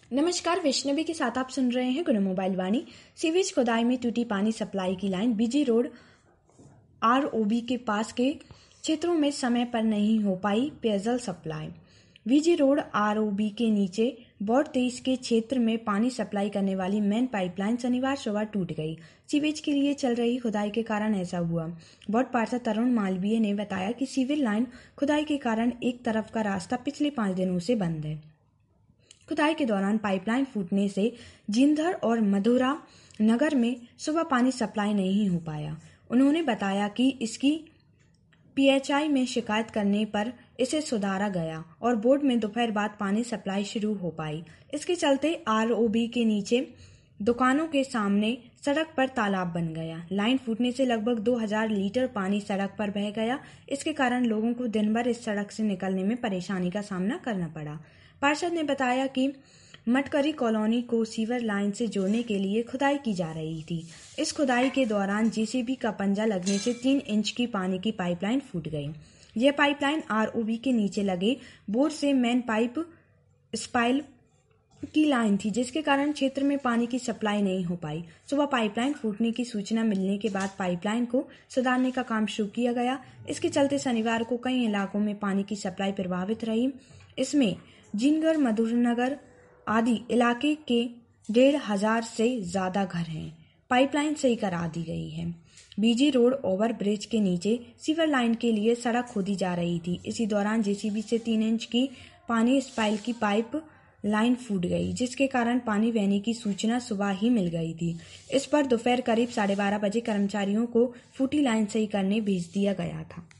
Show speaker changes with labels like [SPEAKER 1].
[SPEAKER 1] नमस्कार, वैष्णवी के साथ आप सुन रहे हैं गुना मोबाइल वाणी। सीवेज खुदाई में टूटी पानी सप्लाई की लाइन बीजी रोड आरओबी के पास के क्षेत्रों में समय पर नहीं हो पाई पेयजल सप्लाई। बीजी रोड आरओबी के नीचे वार्ड 23 के क्षेत्र में पानी सप्लाई करने वाली मेन पाइपलाइन शनिवार सुबह टूट गई। सीवेज के लिए चल रही खुदाई के कारण ऐसा हुआ। वार्ड पार्षद तरुण मालवीय ने बताया कि सीवेज लाइन खुदाई के कारण एक तरफ का रास्ता पिछले 5 दिनों से बंद है। खुदाई के दौरान पाइपलाइन फूटने से जिंदर और मधुरा नगर में सुबह पानी सप्लाई नहीं हो पाया। उन्होंने बताया कि इसकी पीएचआई में शिकायत करने पर इसे सुधारा गया और बोर्ड में दोपहर बाद पानी सप्लाई शुरू हो पाई। इसके चलते आरओबी के नीचे दुकानों के सामने सड़क पर तालाब बन गया। लाइन फूटने से लगभग 2000 लीटर पानी सड़क पर बह गया। इसके कारण लोगों को दिन भर इस सड़क से निकलने में परेशानी का सामना करना पड़ा। पार्षद ने बताया कि मटकरी कॉलोनी को सीवर लाइन से जोड़ने के लिए खुदाई की जा रही थी। इस खुदाई के दौरान जेसीबी का पंजा लगने से 3 इंच की पानी की पाइपलाइन फूट गई। यह पाइपलाइन आरओबी के नीचे लगे बोर से मेन पाइप स्पाइल की लाइन थी, जिसके कारण क्षेत्र में पानी की सप्लाई नहीं हो पाई। सुबह पाइपलाइन फूटने की सूचना मिलने के बाद पाइपलाइन को सुधारने का काम शुरू किया गया। इसके चलते शनिवार को कई इलाकों में पानी की सप्लाई प्रभावित रही। इसमें जिनगर, मधुरनगर आदि इलाके के 1500 से ज्यादा घर हैं। पाइपलाइन सही करा दी गई है। बीजी रोड ओवर ब्रिज के नीचे सीवर लाइन के लिए सड़क खोदी जा रही थी। इसी दौरान जेसीबी से 3 इंच की पानी स्पाइल की पाइप लाइन फूट गई, जिसके कारण पानी बहने की सूचना सुबह ही मिल गई थी। इस पर दोपहर करीब 12:30 बजे कर्मचारियों को फूटी लाइन सही करने भेज दिया गया था।